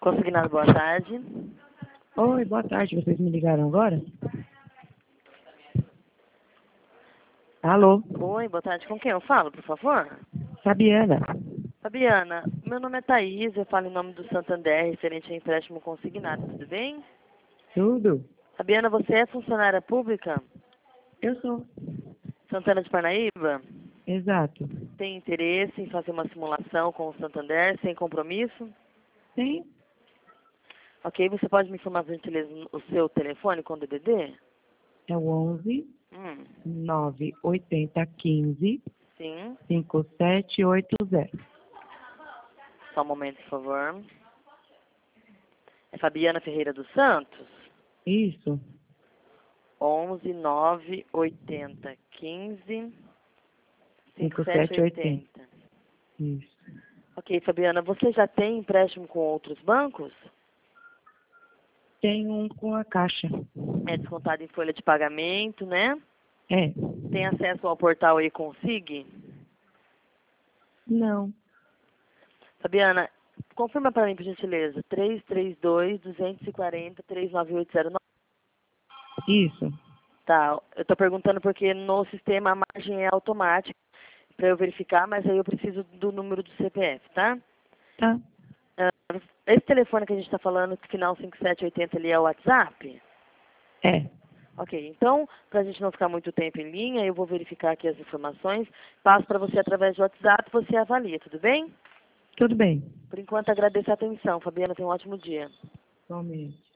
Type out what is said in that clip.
Consignado, boa tarde. Oi, boa tarde. Vocês me ligaram agora? Alô? Oi, boa tarde. Com quem eu falo, por favor? Fabiana. Fabiana, meu nome é Thaís, eu falo em nome do Santander, referente a empréstimo consignado, tudo bem? Tudo? Fabiana, você é funcionária pública? Eu sou. Santana de Parnaíba? Exato. Tem interesse em fazer uma simulação com o Santander, sem compromisso? Sim? Ok, você pode me informar, por gentileza, o seu telefone com o DDD? É o 11 Hum, 980 15 sim. 5780. Só um momento, por favor. É Fabiana Ferreira dos Santos? Isso? 11 9 80 15 5780. 5780. Isso. Ok, Fabiana, você já tem empréstimo com outros bancos? Tem um com a Caixa. É descontado em folha de pagamento, né? É? Tem acesso ao portal eConsig? Não. Fabiana, confirma para mim, por gentileza. 332-240-39809. Isso. Tá, eu estou perguntando porque no sistema a margem é automática para eu verificar, mas aí eu preciso do número do CPF, tá? Tá. Ah, esse telefone que a gente está falando, final 5780, ali é o WhatsApp? É. Ok, então, para a gente não ficar muito tempo em linha, eu vou verificar aqui as informações, passo para você através do WhatsApp, você avalia, tudo bem? Tudo bem. Por enquanto, agradeço a atenção. Fabiana, tenha um ótimo dia. Somente.